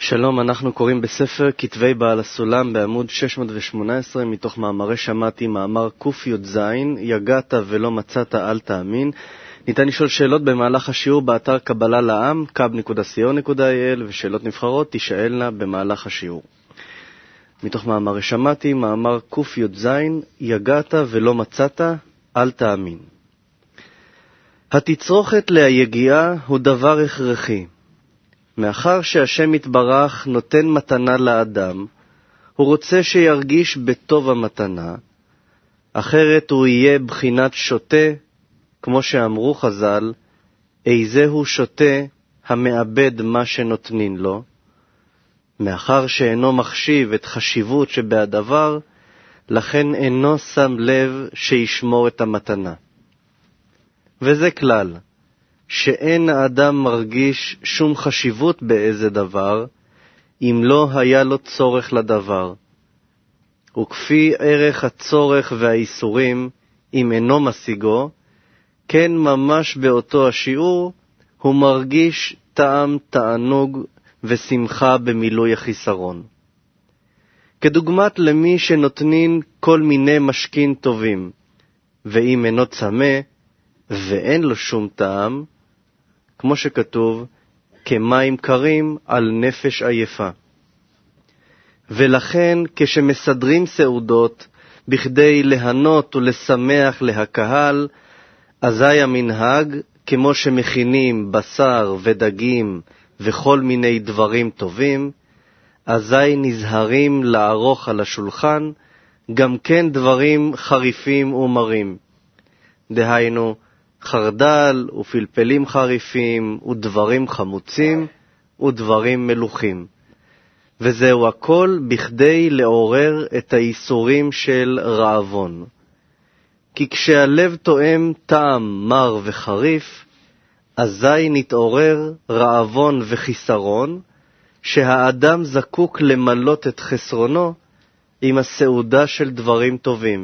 שלום, אנחנו קוראים בספר כתבי בעל הסולם בעמוד 618 מתוך מאמרי שמעתי, מאמר ק"ז, יגעת ולא מצאת אל תאמין. ניתן לשאול שאלות במהלך השיעור באתר קבלה לעם, kab.co.il, ושאלות נבחרות תשאלנה במהלך השיעור. מתוך מאמרי שמעתי, מאמר ק"ז, יגעת ולא מצאת אל תאמין. התצרוכת להיגיעה הוא דבר הכרחי. מאחר שהשם יתברך נותן מתנה לאדם, הוא רוצה שירגיש בטוב המתנה, אחרת הוא יהיה בחינת שוטה, כמו שאמרו חז"ל, איזהו שוטה המאבד מה שנותנין לו. מאחר שאינו מחשיב את חשיבות שבהדבר, לכן אינו שם לב שישמור את המתנה. וזה כלל, שאין האדם מרגיש שום חשיבות באיזה דבר, אם לא היה לו צורך לדבר. וכפי ערך הצורך והאיסורים, אם אינו משיגו, כן ממש באותו השיעור, הוא מרגיש טעם, תענוג ושמחה במילוי החיסרון. כדוגמת למי שנותנים כל מיני משכין טובים, ואם אינו צמא ואין לו שום טעם, כמו שכתוב, כמים קרים על נפש עייפה. ולכן כשמסדרים סעודות בכדי להנות ולשמח להקהל, אזי המנהג, כמו שמכינים בשר ודגים וכל מיני דברים טובים, אזי נזהרים לערוך על השולחן גם כן דברים חריפים ומרים. דהיינו, חרדל ופלפלים חריפים ודברים חמוצים ודברים מלוכים. וזהו הכל בכדי לעורר את האיסורים של רעבון. כי כשהלב תואם טעם מר וחריף, אזי נתעורר רעבון וחיסרון, שהאדם זקוק למלות את חסרונו עם הסעודה של דברים טובים.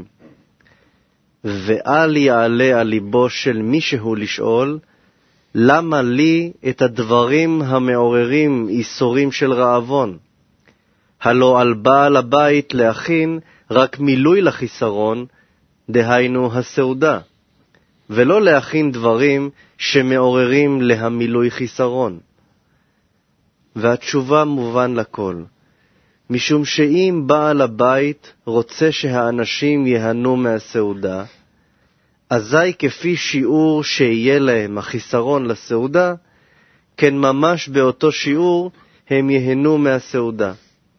ואל יעלה על ליבו של מישהו לשאול, למה לי את הדברים המעוררים איסורים של רעבון? הלא על בעל הבית להכין רק מילוי לחיסרון, דהיינו הסעודה, ולא להכין דברים שמעוררים להמילוי חיסרון. והתשובה מובן לכל, משום שאם בעל הבית רוצה שהאנשים יהנו מהסעודה, אזי כפי שיעור שיהיה להם החיסרון לסעודה, כן ממש באותו שיעור הם יהנו מהסעודה.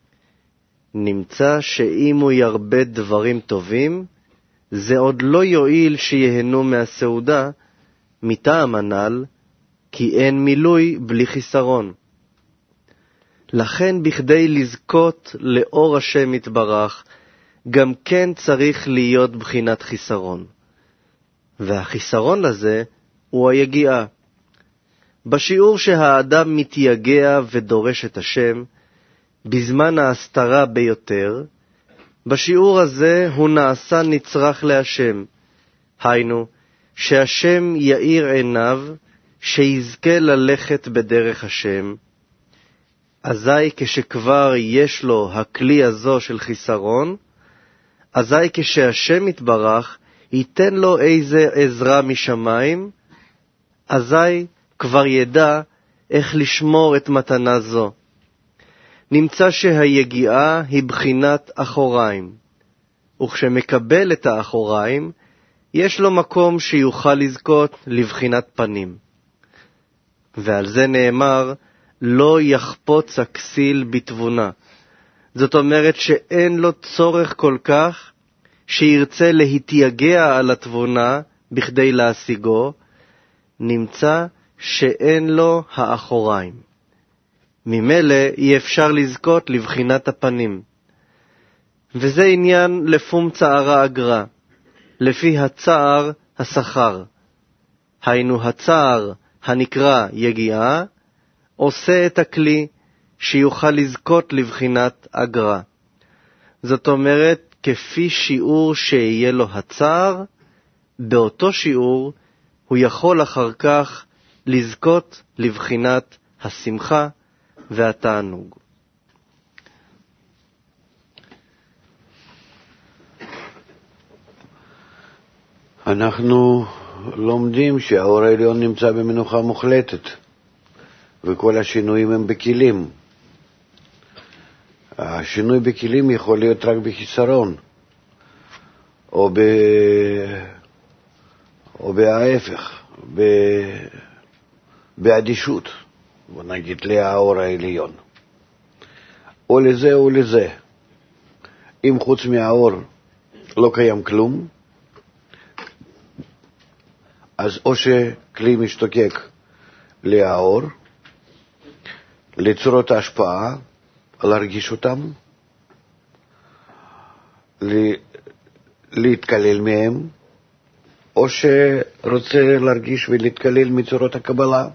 נמצא שאם הוא ירבה דברים טובים, זה עוד לא יועיל שיהנו מהסעודה, מטעם הנ"ל, כי אין מילוי בלי חיסרון. לכן בכדי לזכות לאור השם יתברך, גם כן צריך להיות בחינת חיסרון. והחיסרון לזה הוא היגיעה. בשיעור שהאדם מתייגע ודורש את השם, בזמן ההסתרה ביותר, בשיעור הזה הוא נעשה נצרך להשם. היינו, שהשם יאיר עיניו, שיזכה ללכת בדרך השם. אזי כשכבר יש לו הכלי הזו של חיסרון, אזי כשהשם יתברך ייתן לו איזה עזרה משמיים, אזי כבר ידע איך לשמור את מתנה זו. נמצא שהיגיעה היא בחינת אחוריים, וכשמקבל את האחוריים, יש לו מקום שיוכל לזכות לבחינת פנים. ועל זה נאמר, לא יחפוץ הכסיל בתבונה. זאת אומרת שאין לו צורך כל כך שירצה להתייגע על התבונה בכדי להשיגו, נמצא שאין לו האחוריים. ממילא אי אפשר לזכות לבחינת הפנים. וזה עניין לפום צערה אגרה, לפי הצער השכר. היינו הצער הנקרא יגיעה, עושה את הכלי שיוכל לזכות לבחינת אגרה. זאת אומרת, כפי שיעור שיהיה לו הצער, באותו שיעור הוא יכול אחר כך לזכות לבחינת השמחה והתענוג. אנחנו לומדים שהאור העליון נמצא במנוחה מוחלטת, וכל השינויים הם בכלים. השינוי בכלים יכול להיות רק בחיסרון, או בהפך, באדישות, בוא נגיד, לאור העליון. או לזה או לזה. אם חוץ מהאור לא קיים כלום, אז או שכלי משתוקק לאור, לצורות ההשפעה, להרגיש אותם, להתקלל מהם, או שרוצה להרגיש ולהתקלל מצורות הקבלה,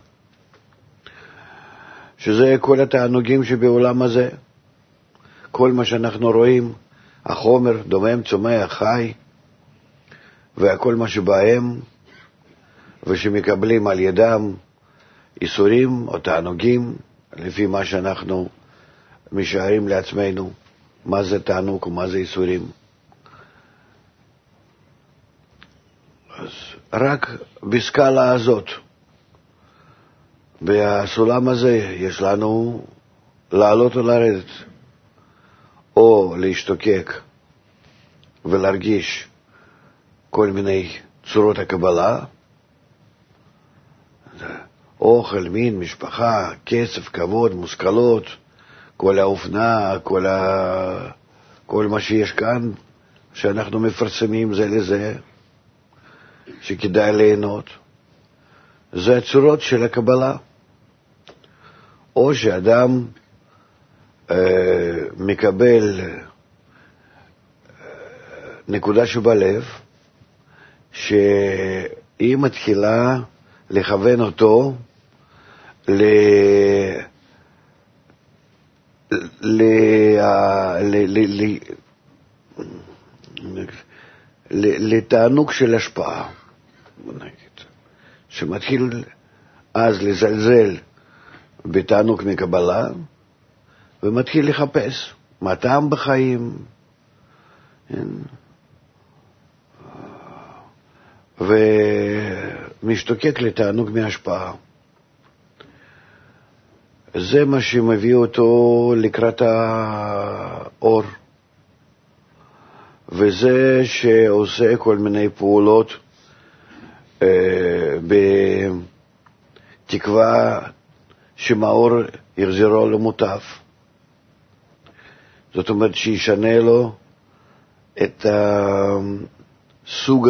שזה כל התענוגים שבעולם הזה. כל מה שאנחנו רואים, החומר, דומם, צומח, חי, וכל מה שבהם, ושמקבלים על ידם איסורים או תענוגים, לפי מה שאנחנו משערים לעצמנו, מה זה תענוג ומה זה איסורים. אז רק בסקאלה הזאת, בסולם הזה, יש לנו לעלות או לרדת, או להשתוקק ולהרגיש כל מיני צורות הקבלה, אוכל, מין, משפחה, כסף, כבוד, מושכלות, כל האופנה, כל מה שיש כאן, שאנחנו מפרסמים זה לזה, שכדאי ליהנות. זה הצורות של הקבלה. או שאדם מקבל נקודה שבלב, שהיא מתחילה לכוון אותו לתענוג של השפעה, שמתחיל אז לזלזל בתענוג מקבלה, ומתחיל לחפש מה טעם בחיים, ומשתוקק לתענוג מהשפעה. זה מה שמביא אותו לקראת האור, וזה שעושה כל מיני פעולות בתקווה שמאור יחזרו למוטב. זאת אומרת שישנה לו את סוג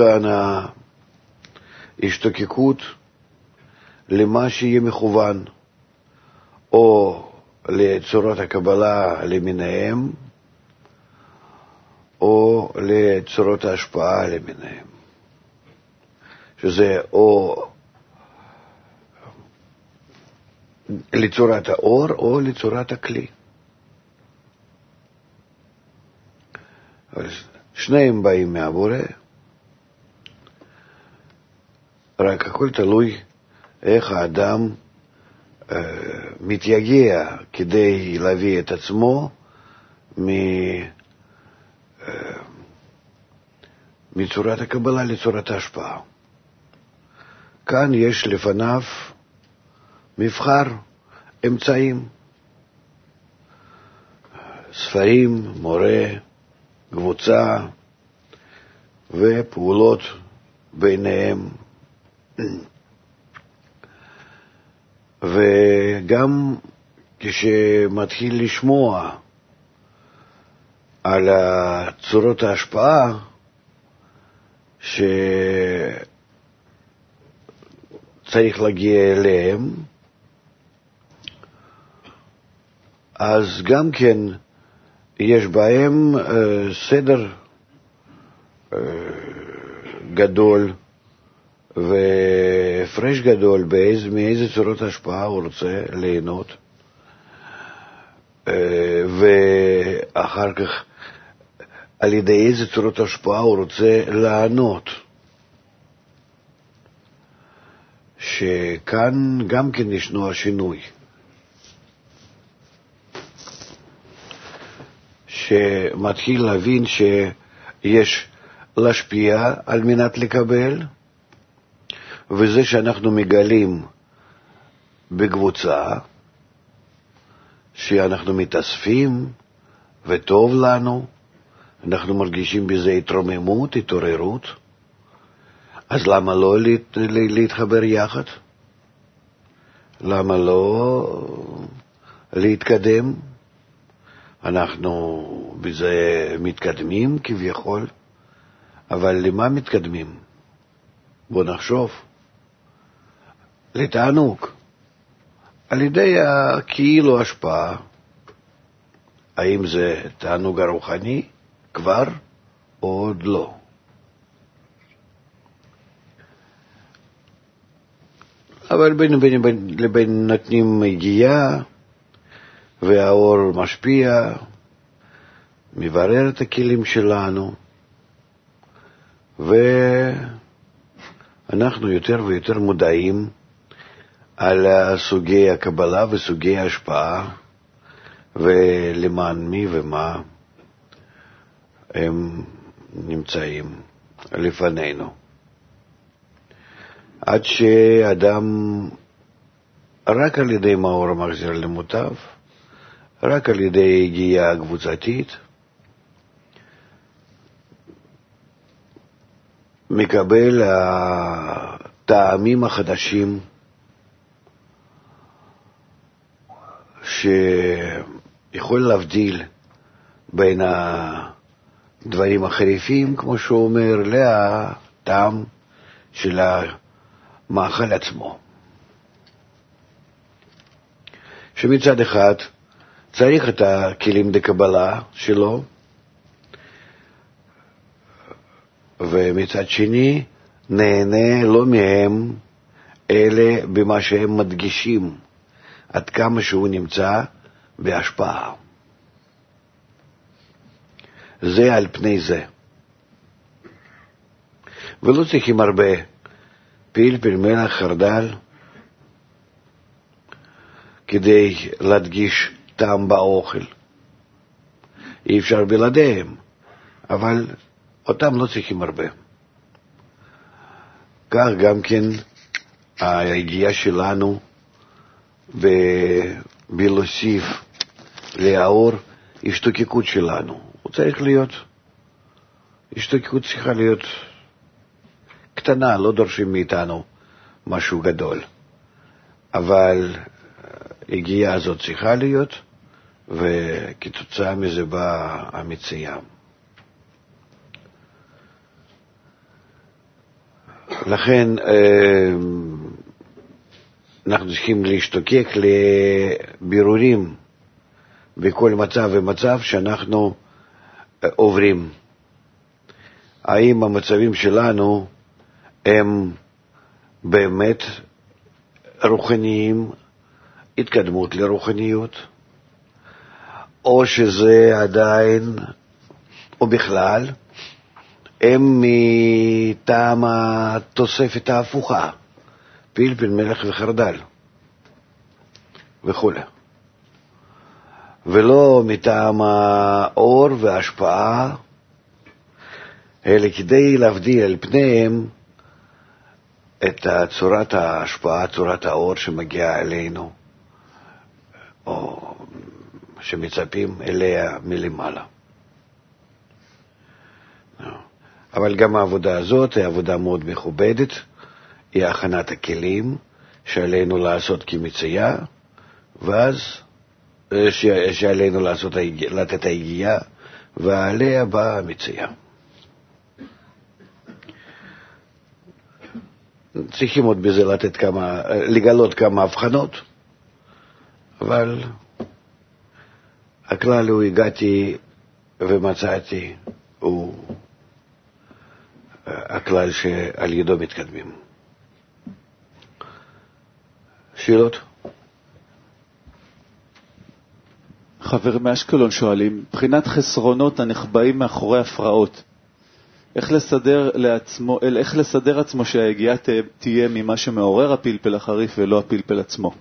ההשתוקקות למה שיהיה מכוון, או לצורות הקבלה למיניהם, או לצורות ההשפעה למיניהם, שזה או לצורת האור או לצורת הכלי. שניהם באים מהבורא, רק הכל תלוי איך האדם מתייגע כדי להביא את עצמו מצורת הקבלה לצורת ההשפעה. כאן יש לפניו מבחר אמצעים, ספרים, מורה, קבוצה ופעולות ביניהם. וגם כשמתחיל לשמוע על צורות ההשפעה שצריך להגיע אליהם, אז גם כן יש בהם סדר גדול והפרש גדול מאיזה צורות השפעה הוא רוצה ליהנות, ואחר כך על ידי איזה צורות השפעה הוא רוצה לענות. שכאן גם כן ישנו השינוי, שמתחיל להבין שיש להשפיע על מנת לקבל, וזה שאנחנו מגלים בקבוצה, שאנחנו מתאספים וטוב לנו, אנחנו מרגישים בזה התרוממות, התעוררות, אז למה לא להתחבר יחד? למה לא להתקדם? אנחנו בזה מתקדמים כביכול, אבל למה מתקדמים? בוא נחשוב. לתענוג. על ידי כאילו השפעה. האם זה תענוג הרוחני כבר או עוד לא? אבל בין לבין נותנים הגיעה, והאור משפיע, מברר את הכלים שלנו, ואנחנו יותר ויותר מודעים על סוגי הקבלה וסוגי ההשפעה, ולמען מי ומה הם נמצאים לפנינו. עד שאדם רק על ידי מאור מחזיר למוטב, רק על ידי הגיעה קבוצתית, מקבל הטעמים החדשים שיכול להבדיל בין הדברים החריפים, כמו שהוא אומר, לטעם של המאכל עצמו. שמצד אחד צריך את הכלים דקבלה שלו, ומצד שני נהנה לא מהם, אלה במה שהם מדגישים, עד כמה שהוא נמצא בהשפעה. זה על פני זה. ולא צריכים הרבה פלפל, מלח, חרדל, כדי להדגיש טעם באוכל. אי אפשר בלעדיהם, אבל אותם לא צריכים הרבה. כך גם כן ההגיעה שלנו בלהוסיף לאור השתוקקות שלנו. הוא צריך להיות, השתוקקות צריכה להיות קטנה, לא דורשים מאיתנו משהו גדול. אבל הגיעה הזאת צריכה להיות, וכתוצאה מזה באה המציאה. לכן אנחנו צריכים להשתוקק לבירורים בכל מצב ומצב שאנחנו עוברים. האם המצבים שלנו הם באמת רוחניים, התקדמות לרוחניות, או שזה עדיין, או בכלל, הם מטעם התוספת ההפוכה, פלפל, מלח וחרדל וכו'. ולא מטעם האור וההשפעה, אלא כדי להבדיל על פניהם את צורת ההשפעה, צורת האור שמגיעה אלינו, או שמצפים אליה מלמעלה. אבל גם העבודה הזאת היא עבודה מאוד מכובדת, היא הכנת הכלים שעלינו לעשות כמציאה, ואז שעלינו לתת ההגיעה, ועליה באה המציאה. צריכים עוד בזה לגלות כמה הבחנות, אבל הכלל הוא הגעתי ומצאתי, הוא הכלל שעל ידו מתקדמים. שאלות? חבר מאשקלון שואלים, מבחינת חסרונות הנחבאים מאחורי הפרעות, איך לסדר עצמו שההגיעה תהיה ממה שמעורר הפלפל החריף ולא הפלפל עצמו?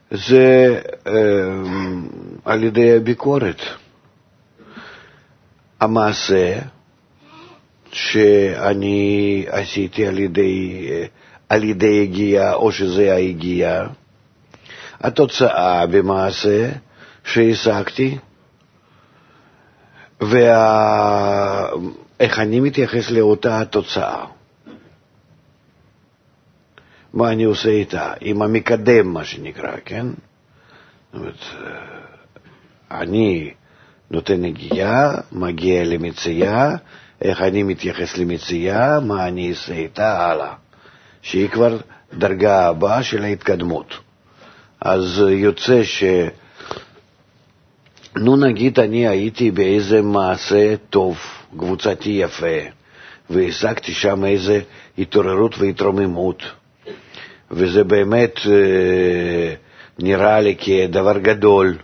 זה על ידי הביקורת. המעשה שאני עשיתי על ידי הגיעה, או שזה ההגיעה, התוצאה במעשה שהשגתי, איך אני מתייחס לאותה התוצאה. מה אני עושה איתה? עם המקדם, מה שנקרא, כן? זאת אומרת, אני נותן הגיעה, מגיע למציאה, איך אני מתייחס למציאה, מה אני אעשה איתה הלאה, שהיא כבר דרגה הבאה של ההתקדמות. אז יוצא נגיד אני הייתי באיזה מעשה טוב, קבוצתי יפה, והשגתי שם איזה התעוררות והתרוממות, וזה באמת נראה לי כדבר גדול,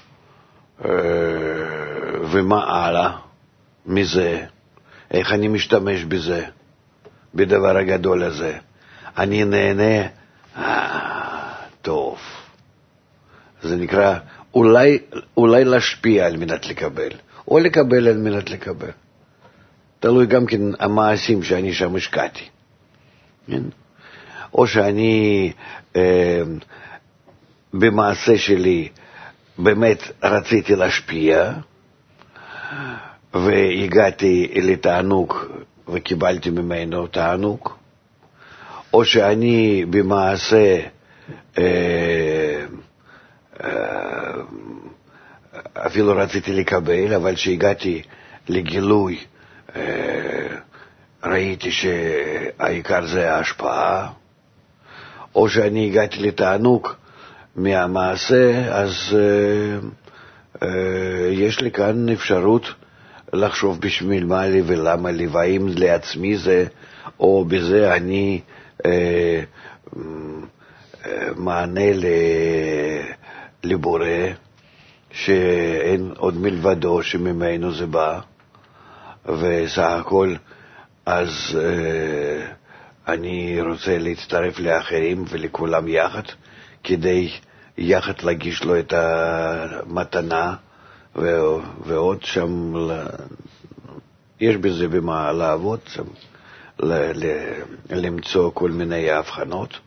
ומה הלאה מזה? איך אני משתמש בזה, בדבר הגדול הזה? אני נהנה, טוב. זה נקרא אולי להשפיע על מנת לקבל, או לקבל על מנת לקבל. תלוי גם כן המעשים שאני שם השקעתי. או שאני במעשה שלי באמת רציתי להשפיע, והגעתי לתענוג וקיבלתי ממנו תענוג, או שאני במעשה אפילו רציתי לקבל, אבל שהגעתי לגילוי ראיתי שהעיקר זה ההשפעה, או שאני הגעתי לתענוג מהמעשה, אז יש לי כאן אפשרות לחשוב בשביל מה לי ולמה לי, והאם לעצמי זה, או בזה אני מענה לבורא, שאין עוד מלבדו שממנו זה בא, וסך הכל אז אני רוצה להצטרף לאחרים ולכולם יחד, כדי יחד להגיש לו את המתנה, ועוד שם יש בזה במה לעבוד, שם למצוא כל מיני הבחנות.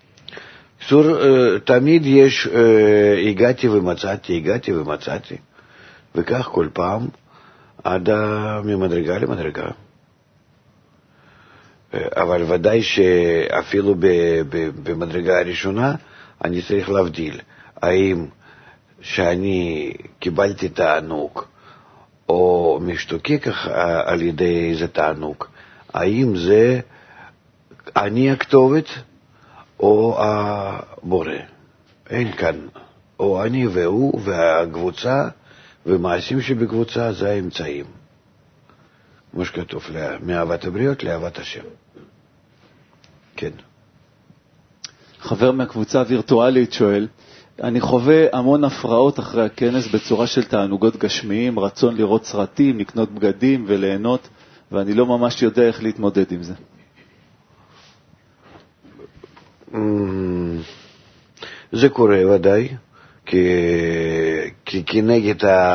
תמיד יש הגעתי ומצאתי, וכך כל פעם עד ממדרגה למדרגה. אבל ודאי שאפילו במדרגה הראשונה אני צריך להבדיל, האם שאני קיבלתי תענוג או משתוקק על ידי איזה תענוג, האם זה אני הכתובת או הבורא. אין כאן, או אני והוא והקבוצה, ומעשים שבקבוצה זה האמצעים. כמו שכתוב, מאהבת הבריות לאהבת השם. כן. חבר מהקבוצה הווירטואלית שואל, אני חווה המון הפרעות אחרי הכנס בצורה של תענוגות גשמיים, רצון לראות סרטים, לקנות בגדים וליהנות, ואני לא ממש יודע איך להתמודד עם זה. זה קורה ודאי, כי כנגד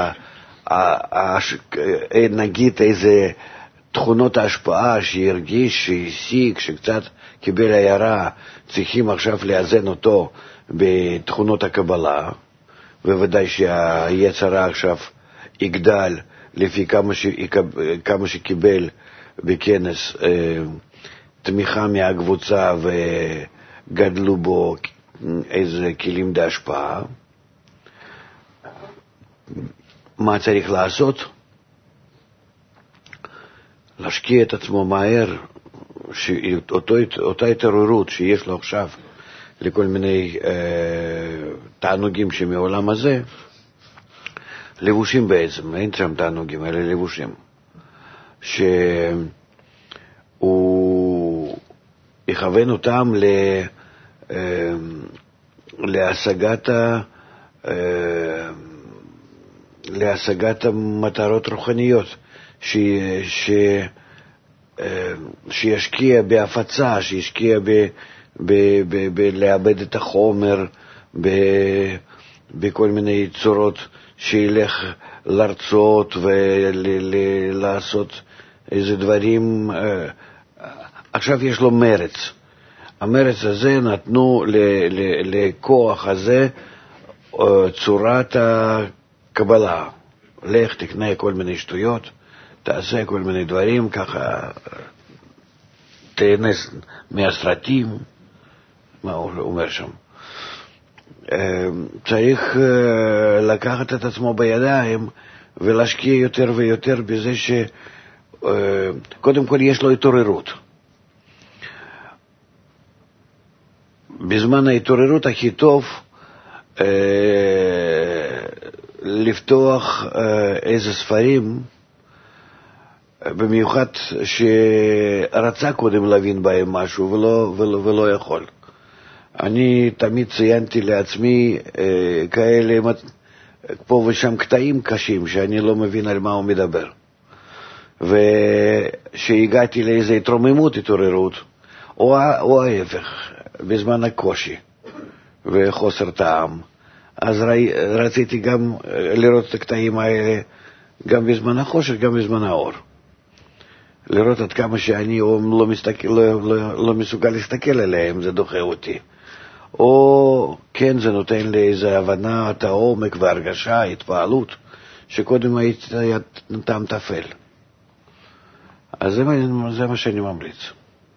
נגיד איזה תכונות ההשפעה שהרגיש, שהשיג, שקצת קיבל הערה, צריכים עכשיו לאזן אותו בתכונות הקבלה, וודאי שהיצרה עכשיו יגדל לפי כמה שקיבל בכנס תמיכה מהקבוצה וגדלו בו איזה כלים להשפעה. מה צריך לעשות? להשקיע את עצמו מהר, אותה התעוררות שיש לו עכשיו לכל מיני תענוגים שמעולם הזה, לבושים בעצם, אין שם תענוגים, אלא לבושים, שהוא יכוון אותם להשגת המטרות רוחניות, שישקיע בהפצה, שישקיע בלאבד את החומר, בכל מיני צורות שילך לרצות ולעשות איזה דברים. עכשיו יש לו מרץ. המרץ הזה נתנו לכוח הזה צורת הקבלה. לך תקנה כל מיני שטויות, תעשה כל מיני דברים, ככה תהנס מהסרטים, מה הוא אומר שם. צריך לקחת את עצמו בידיים ולהשקיע יותר ויותר בזה שקודם כל יש לו התעוררות. בזמן ההתעוררות הכי טוב לפתוח איזה ספרים, במיוחד שרצה קודם להבין בהם משהו ולא יכול. אני תמיד ציינתי לעצמי כאלה פה ושם קטעים קשים שאני לא מבין על מה הוא מדבר. ושהגעתי לאיזו התרוממות, התעוררות, או ההפך, בזמן הקושי וחוסר טעם. אז רציתי גם לראות את הקטעים האלה גם בזמן החושך, גם בזמן האור. לראות עד כמה שאני לא מסוגל להסתכל עליהם, זה דוחה אותי. או כן, זה נותן לי איזו הבנה, את העומק והרגשה, התפעלות, שקודם היה טעם תפל. אז זה מה שאני ממליץ.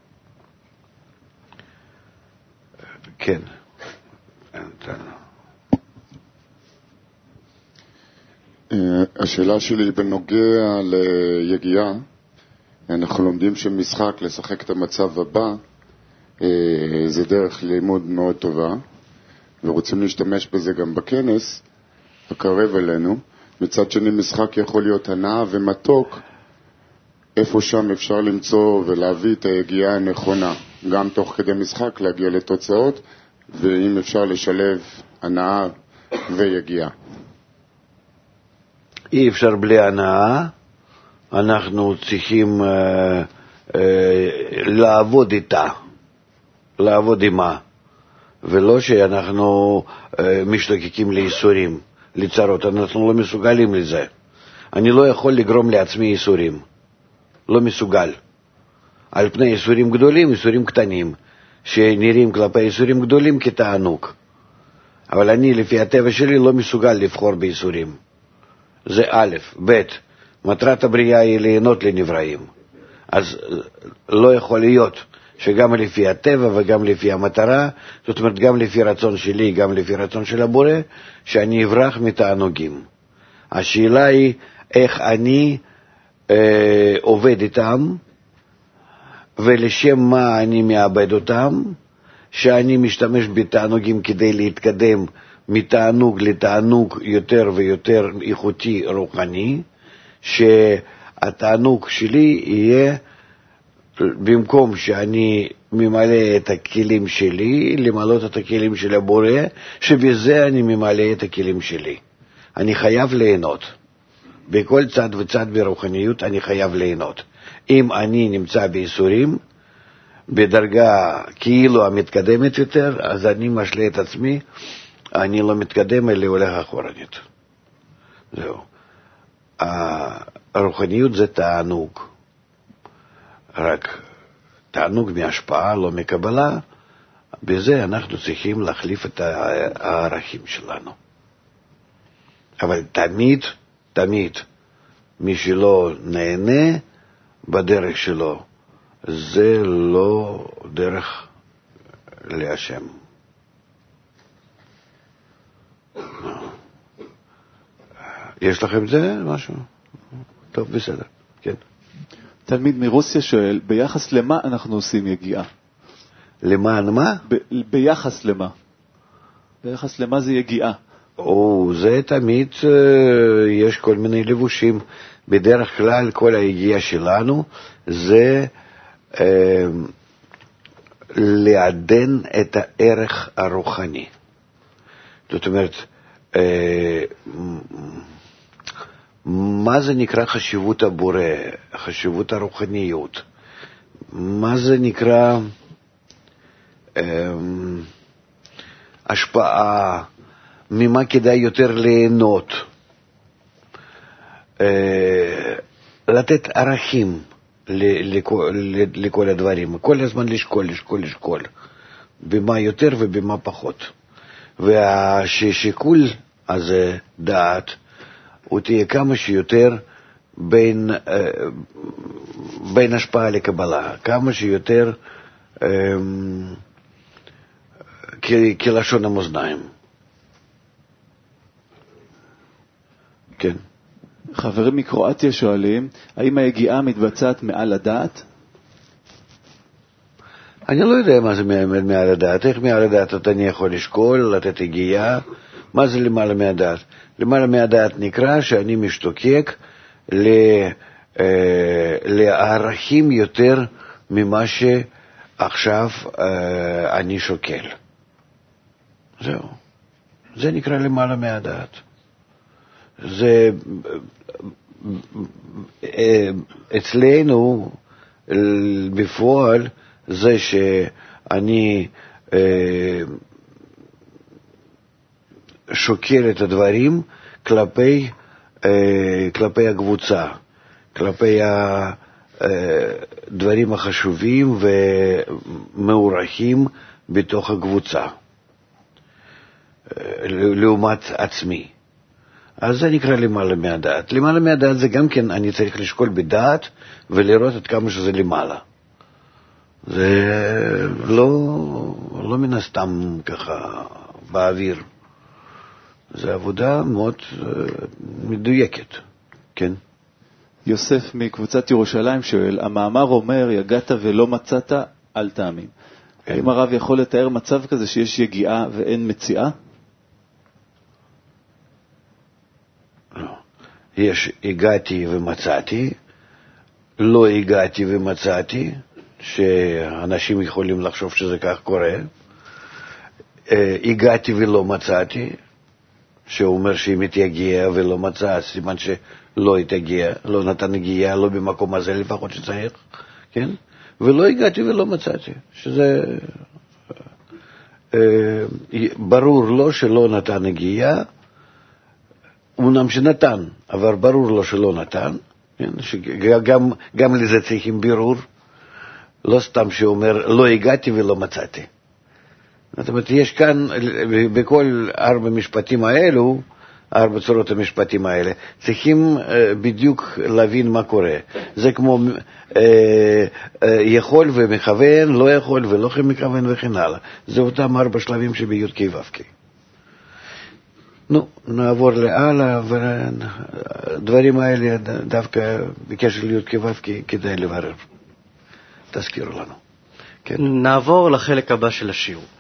כן. השאלה שלי בנוגע ליגיעה, אנחנו לומדים שמשחק, לשחק את המצב הבא, זה דרך לימוד מאוד טובה, ורוצים להשתמש בזה גם בכנס, הקרב אלינו. מצד שני, משחק יכול להיות הנאה ומתוק, איפה שם אפשר למצוא ולהביא את היגיעה הנכונה, גם תוך כדי משחק להגיע לתוצאות, ואם אפשר לשלב הנאה ויגיעה. אי אפשר בלי הנאה, אנחנו צריכים לעבוד איתה, לעבוד עימה, ולא שאנחנו משתוקקים לאיסורים, לצרות, אנחנו לא מסוגלים לזה. אני לא יכול לגרום לעצמי איסורים, לא מסוגל. על פני איסורים גדולים, איסורים קטנים, שנראים כלפי איסורים גדולים כתענוג. אבל אני, לפי הטבע שלי, לא מסוגל לבחור באיסורים. זה א', ב', מטרת הבריאה היא ליהנות לנבראים. אז לא יכול להיות שגם לפי הטבע וגם לפי המטרה, זאת אומרת גם לפי רצון שלי, גם לפי רצון של הבורא, שאני אברח מתענוגים. השאלה היא איך אני עובד איתם, ולשם מה אני מאבד אותם, שאני משתמש בתענוגים כדי להתקדם מתענוג לתענוג יותר ויותר איכותי רוחני, שהתענוג שלי יהיה, במקום שאני ממלא את הכלים שלי, למלא את הכלים של הבורא, שבזה אני ממלא את הכלים שלי. אני חייב ליהנות. בכל צד וצד ברוחניות אני חייב ליהנות. אם אני נמצא באיסורים, בדרגה כאילו המתקדמת יותר, אז אני משלה את עצמי, אני לא מתקדם אלא הולך אחורנית. זהו. הרוחניות זה תענוג. רק תענוג מהשפעה, לא מקבלה. בזה אנחנו צריכים להחליף את הערכים שלנו. אבל תמיד, מי שלא נהנה בדרך שלו, זה לא דרך להשם. יש לכם זה משהו? טוב, בסדר, כן. תלמיד מרוסיה שואל, ביחס למה אנחנו עושים יגיעה? למען מה? ביחס למה? ביחס למה זה יגיעה? זה תמיד, יש כל מיני לבושים. בדרך כלל כל היגיעה שלנו זה לעדן את הערך הרוחני. זאת אומרת, מה זה נקרא חשיבות הבורא, חשיבות הרוחניות? מה זה נקרא השפעה? ממה כדאי יותר ליהנות. לתת ערכים לכל הדברים, כל הזמן לשקול, במה יותר ובמה פחות. והשיקול הזה, דעת, הוא תהיה כמה שיותר בין השפעה לקבלה, כמה שיותר כלשון המאזניים. כן. חברים מקרואטיה שואלים, האם היגיעה מתבצעת מעל הדעת? אני לא יודע מה זה מעל הדעת. איך מעל הדעת אני יכול לשקול, לתת הגיעה? מה זה למעלה מהדעת? למעלה מהדעת נקרא שאני משתוקק לערכים יותר ממה שעכשיו אני שוקל. זהו. זה נקרא למעלה מהדעת. זה אצלנו בפועל זה שאני שוקל את הדברים כלפי הקבוצה, כלפי הדברים החשובים ומעורכים בתוך הקבוצה, לעומת עצמי. אז זה נקרא למעלה מהדעת. למעלה מהדעת זה גם כן, אני צריך לשקול בדעת ולראות את כמה שזה למעלה. זה לא מן הסתם ככה באוויר. זה עבודה מאוד מדויקת, כן? יוסף מקבוצת ירושלים שואל, המאמר אומר, יגעת ולא מצאת, אל תאמין. כן. האם הרב יכול לתאר מצב כזה שיש יגיעה ואין מציאה? לא. יש הגעתי ומצאתי, לא הגעתי ומצאתי, שאנשים יכולים לחשוב שזה כך קורה. הגעתי ולא מצאתי, שהוא אומר שאם התייגיע ולא מצא, סימן שלא התייגיע, לא נתן הגיעה, לא במקום הזה לפחות שצריך, כן? ולא הגעתי ולא מצאתי, שזה ברור לו שלא נתן הגיעה, אומנם שנתן, אבל ברור לו שלא נתן, כן? גם לזה צריכים בירור, לא סתם שאומר לא הגעתי ולא מצאתי. זאת אומרת, יש כאן, בכל 4 משפטים האלו, 4 צורות המשפטים האלה, צריכים בדיוק להבין מה קורה. זה כמו יכול ומכוון, לא יכול ולא מכוון וכן הלאה. זה אותם 4 שלבים שבי' ק' ו' ק'. נו, נעבור להלאה, והדברים האלה דווקא בקשר לי' ק' ו' ק' כדאי לברר. תזכירו לנו. כן. נעבור לחלק הבא של השיעור.